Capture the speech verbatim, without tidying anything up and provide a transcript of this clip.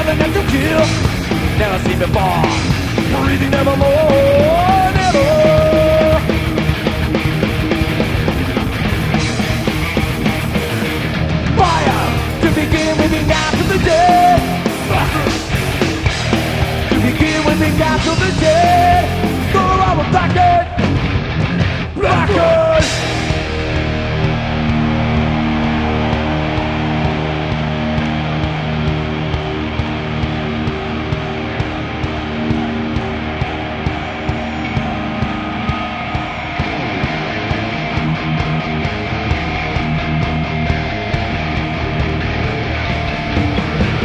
Nothing left to kill. Never seen before. Breathing nevermore. Never. Fire to begin with the night of the dead. To begin with the night of the dead.